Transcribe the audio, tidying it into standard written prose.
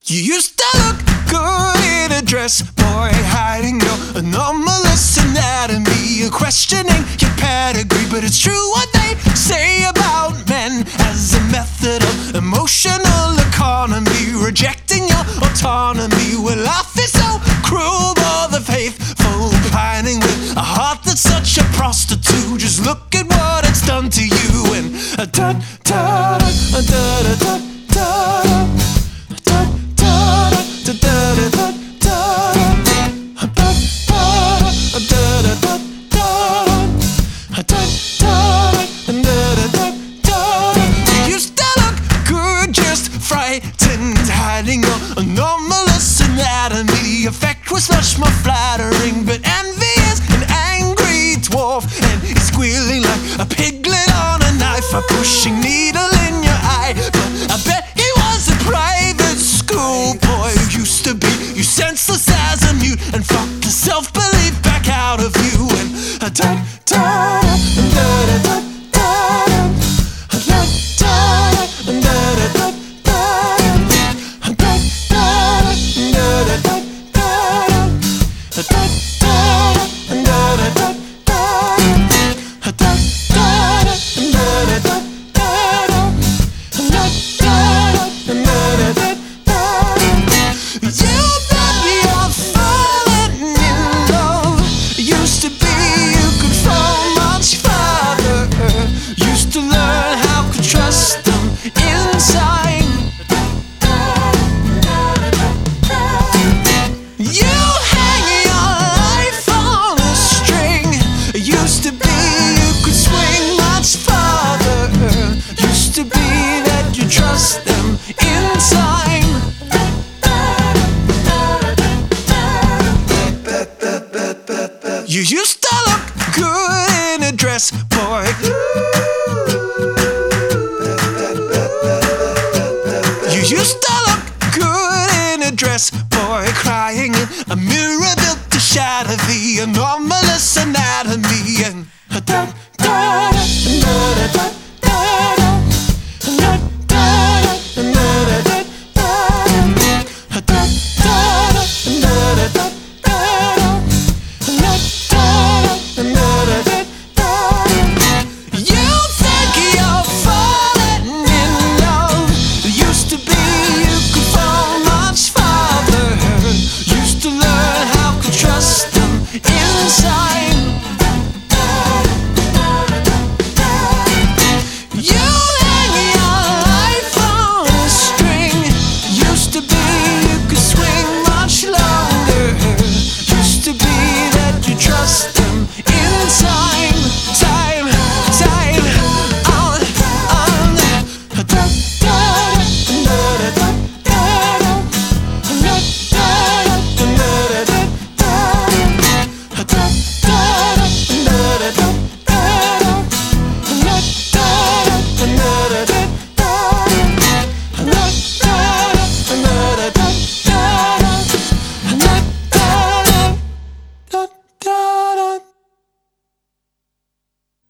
You used to look good in a dress, boy, hiding your anomalous anatomy. You're questioning your pedigree, but it's true what they say about men as a method of emotional economy, rejecting your autonomy. Well, life is so cruel for the faithful, pining with a heart that's such a prostitute. Just look at what it's done to you. And da da da da da da da. You used to look good, just frightened, hiding your anomalous anatomy. The effect was much more flattering, but envy is an angry dwarf, and he's squealing like a piglet on a knife, a pushing needle in your eye. But I bet he was a private school boy who used to be you senseless as a mute and fucked the self-belief back out of you. And da da da da da. Trust them in time. You used to look good in a dress, boy. You used to look good in a dress, boy.